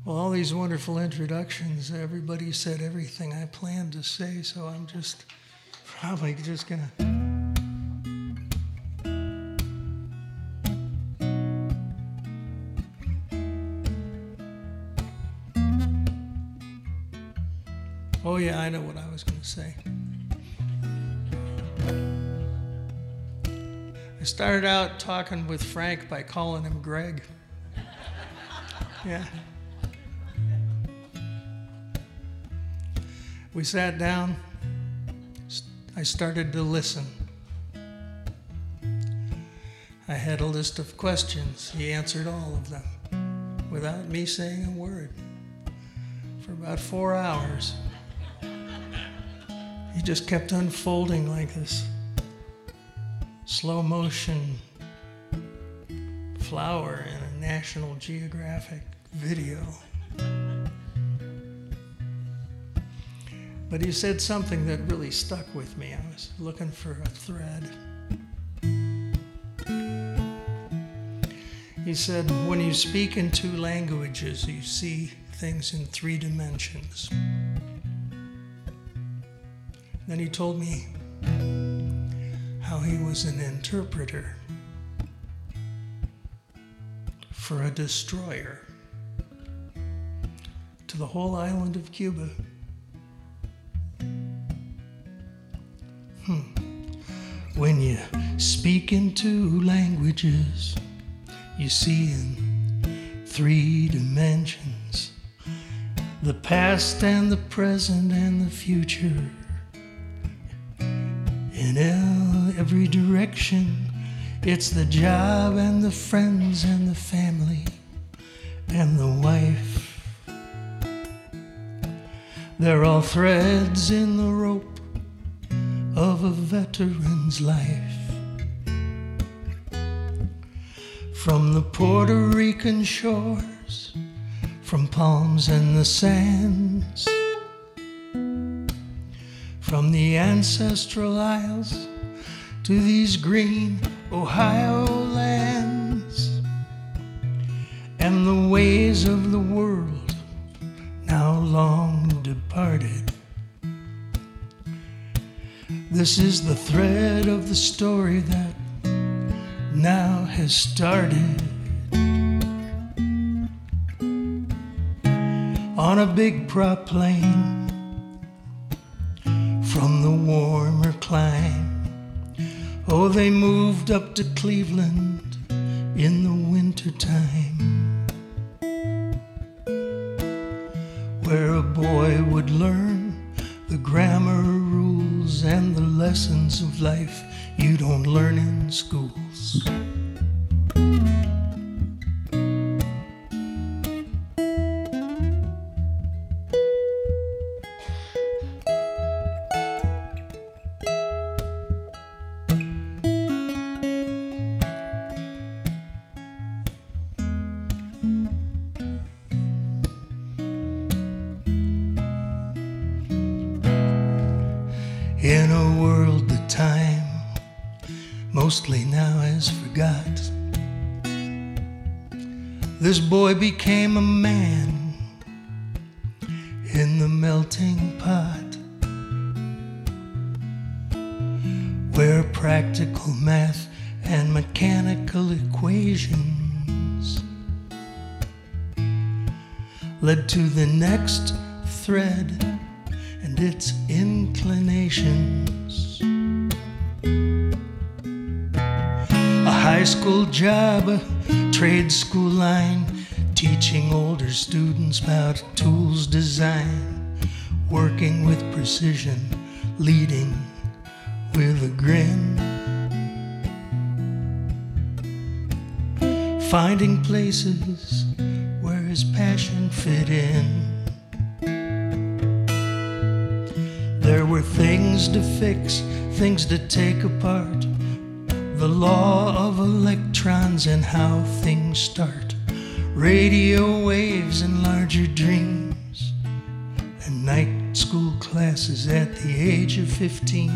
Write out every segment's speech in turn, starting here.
Well, all these wonderful introductions, everybody said everything I planned to say, so I'm just probably just gonna. Oh yeah, I know what I was gonna say. I started out talking with Frank by calling him Greg. Yeah. We sat down. I started to listen. I had a list of questions. He answered all of them without me saying a word for about 4 hours. He just kept unfolding like this slow motion flower in a National Geographic video. But he said something that really stuck with me. I was looking for a thread. He said, when you speak in 2 languages, you see things in 3 dimensions. Then he told me how he was an interpreter for a destroyer to the whole island of Cuba. When you speak in 2 languages, you see in 3 dimensions, the past and the present and the future. In every direction, it's the job and the friends and the family and the wife. They're all threads in the rope of a veteran's life. From the Puerto Rican shores, from palms and the sands, from the ancestral isles to these green Ohio lands, and the ways of the world now long departed. This is the thread of the story that now has started. On a big prop plane from the warmer clime, oh, they moved up to Cleveland in the wintertime, where a boy would learn the grammar rules and the lessons of life you don't learn in schools. In a world that time mostly now has forgot, this boy became a man in the melting pot, where practical math and mechanical equations led to the next thread and its inclinations. A high school job, a trade school line, teaching older students about tools design, working with precision, leading with a grin, finding places where his passion fit in. There were things to fix, things to take apart, the law of electrons and how things start, radio waves and larger dreams, and night school classes at the age of 15.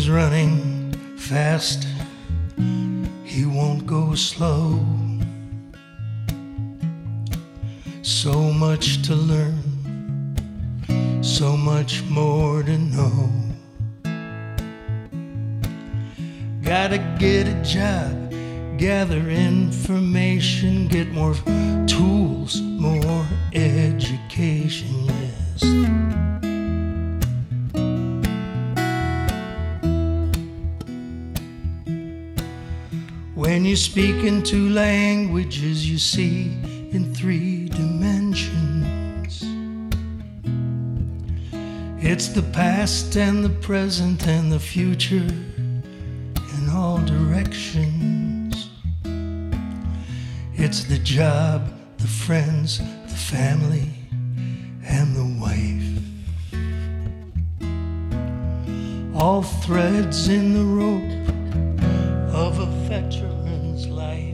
he's running fast, he won't go slow. So much to learn, so much more to know. Gotta get a job, gather information, get more tools, more education, yes. When you speak in two languages, you see in 3 dimensions. It's the past and the present and the future in all directions. It's the job, the friends, the family, and the wife. All threads in the rope of a veteran's life.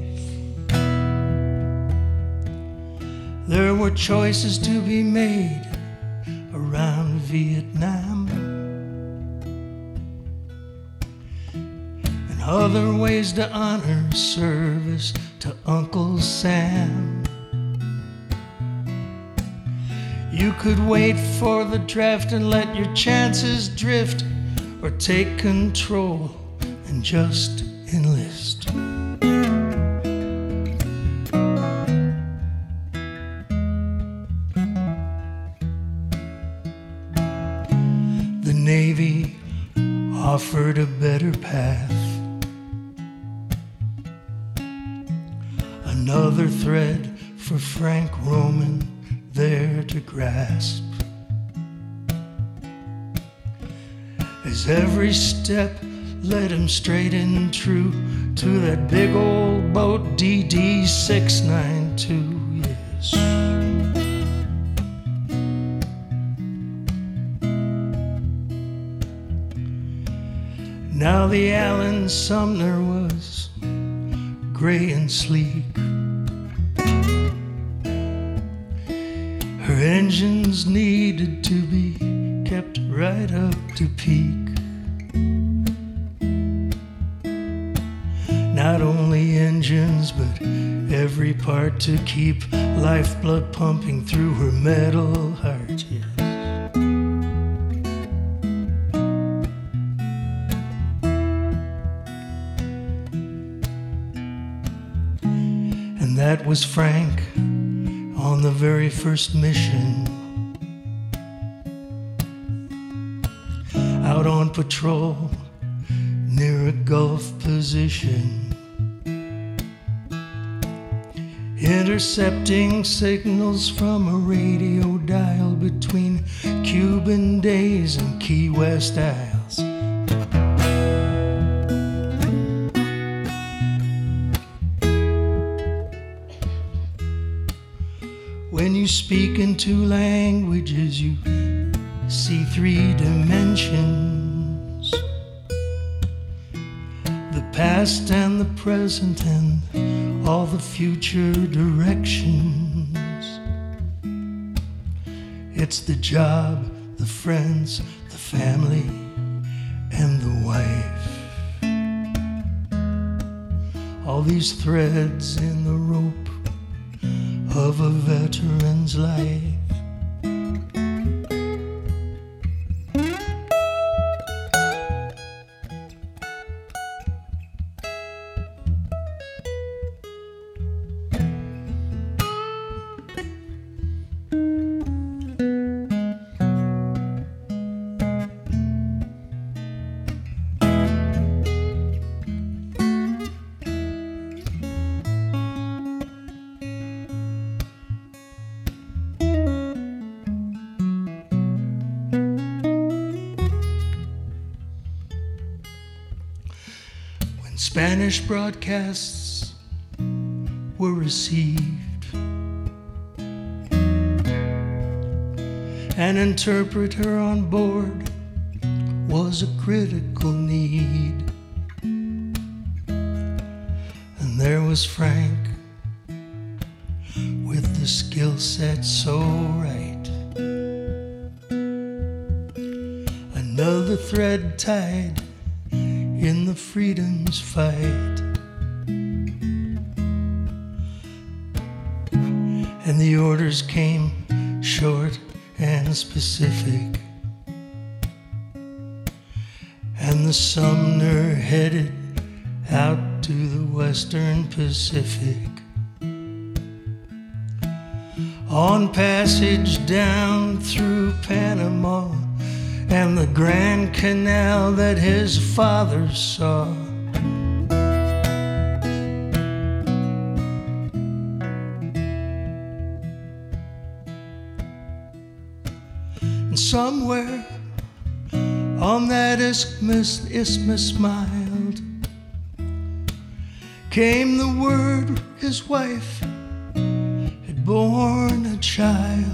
There were choices to be made around Vietnam, and other ways to honor service to Uncle Sam. You could wait for the draft and let your chances drift, or take control and just enlist. The Navy offered a better path, another thread for Frank Roman there to grasp. As every step led him straight and true to that big old boat DD 692, yes. Now the Allen Sumner was gray and sleek. Her engines needed to be kept right up to peak. Not only engines, but every part to keep lifeblood pumping through her metal heart, yes. And that was Frank on the very first mission, out on patrol near a Gulf position, intercepting signals from a radio dial between Cuban days and Key West Isles. When you speak in 2 languages, you see 3 dimensions. The past and the present and all the future directions. It's the job, the friends, the family, and the wife. All these threads in the rope of a veteran's life. Spanish broadcasts were received. An interpreter on board was a critical need. And there was Frank with the skill set so right. Another thread tied in the freedom's fight. And the orders came short and specific, and the Sumner headed out to the Western Pacific. On passage down through Panama and the Grand Canal that his father saw. And somewhere on that isthmus mild came the word his wife had born a child.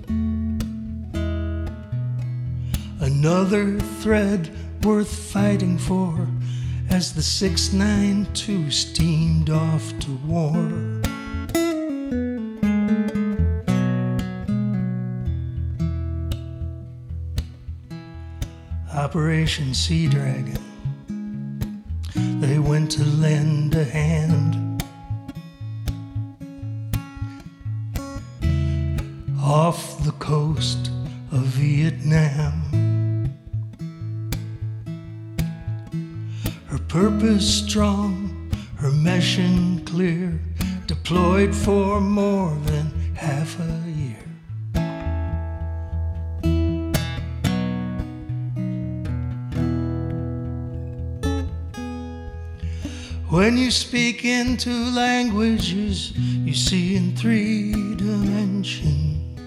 Another thread worth fighting for as the 692 steamed off to war. Operation Sea Dragon, they went to lend a hand. Off the coast of Vietnam, her purpose strong, her mission clear, deployed for more than half a year. When you speak into languages you see in 3 dimensions,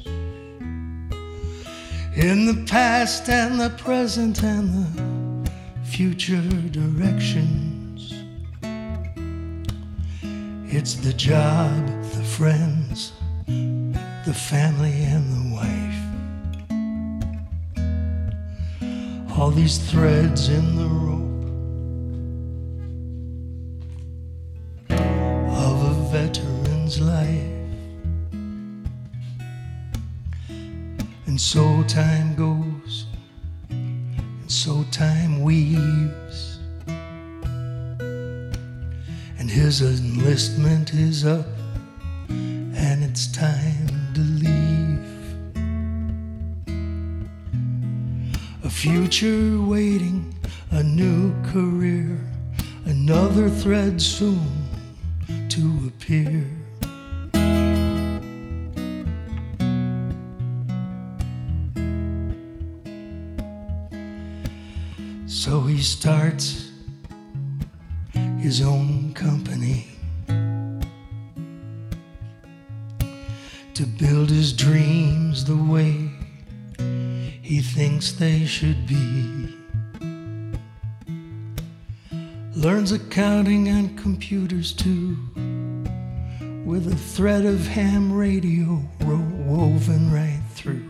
in the past and the present and the future directions. It's the job, the friends, the family and the wife. All these threads in the rope of a veteran's life. And so time goes, and so time weaves, and his enlistment is up, and it's time to leave. A future waiting, a new career, another thread soon to appear. So he starts his own company to build his dreams the way he thinks they should be. Learns accounting and computers too, with a thread of ham radio woven right through.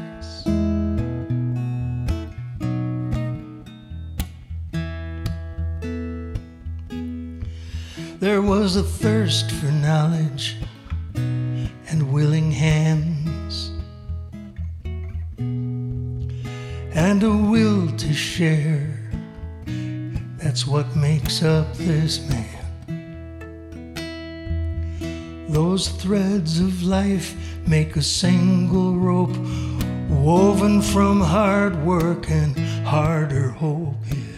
There was a thirst for knowledge and willing hands, and a will to share. That's what makes up this man. Those threads of life make a single rope, woven from hard work and harder hope.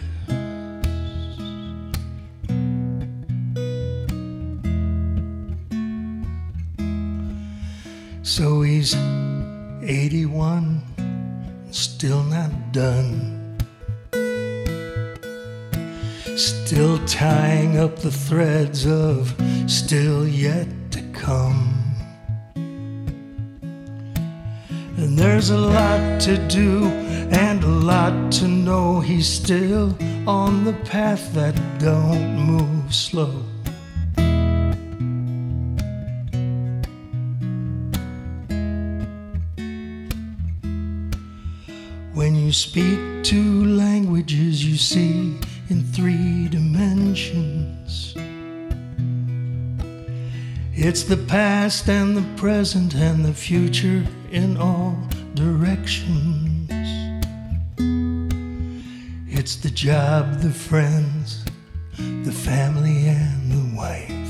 So he's 81, still not done, still tying up the threads of still yet to come. And there's a lot to do and a lot to know. He's still on the path that don't move slow. When you speak 2 languages, you see in 3 dimensions. It's the past and the present and the future in all directions. It's the job, the friends, the family, and the wife.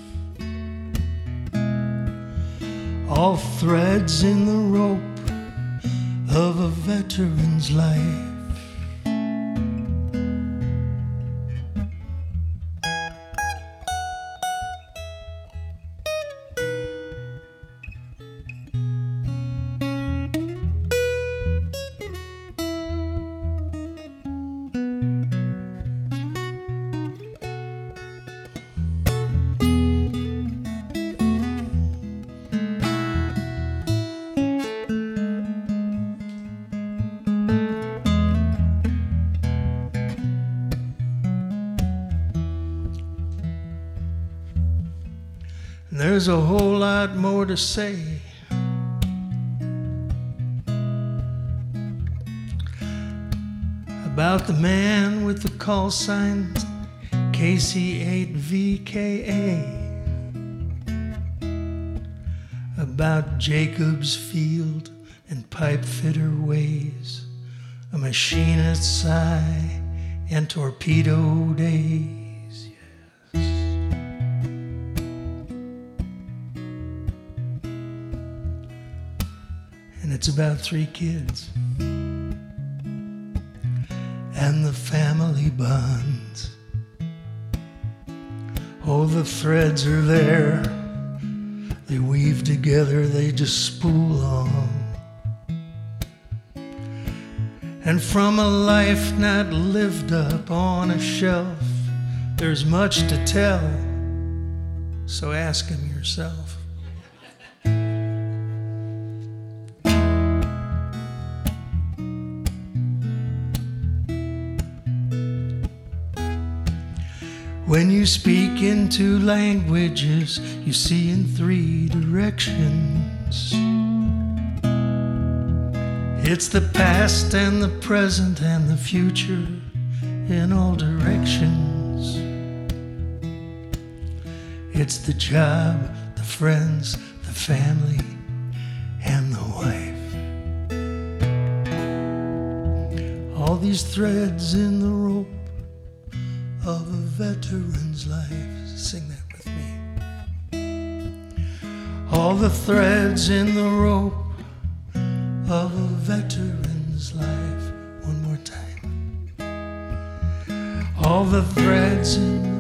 All threads in the rope of a veteran's life. There's a whole lot more to say. About the man with the call sign KC8VKA. About Jacob's field and pipe fitter ways, a machinist's eye and torpedo days. And it's about 3 kids and the family bonds. Oh, the threads are there, they weave together, they just spool on. And from a life not lived up on a shelf, there's much to tell, so ask him yourself. When you speak in 2 languages, you see in 3 directions. It's the past and the present and the future in all directions. It's the job, the friends, the family, and the wife. All these threads in the rope of a veteran's life. Sing that with me. All the threads in the rope of a veteran's life. One more time. All the threads in